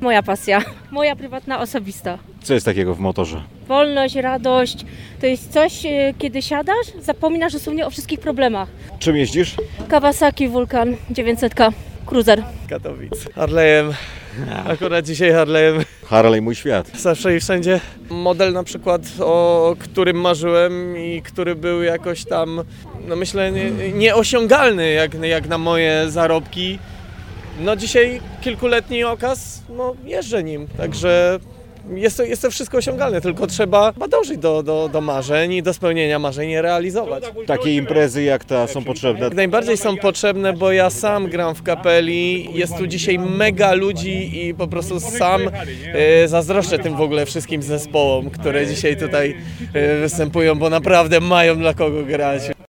moja pasja, moja prywatna, osobista. Co jest takiego w motorze? Wolność, radość, to jest coś, kiedy siadasz, zapominasz dosłownie o wszystkich problemach. Czym jeździsz? Kawasaki Vulcan 900, cruiser. Katowic. Harley'em. Akurat dzisiaj Harley'em. Harley mój świat. Zawsze i wszędzie. Model na przykład, o którym marzyłem i który był jakoś tam, no myślę, nieosiągalny jak na moje zarobki. No dzisiaj kilkuletni okaz, no jeżdżę nim, także jest to wszystko osiągalne, tylko trzeba dążyć do marzeń i do spełnienia marzeń i realizować. Takie imprezy jak ta są potrzebne. Jak najbardziej są potrzebne, bo ja sam gram w kapeli, jest tu dzisiaj mega ludzi i po prostu sam zazdroszczę tym w ogóle wszystkim zespołom, które dzisiaj tutaj występują, bo naprawdę mają dla kogo grać.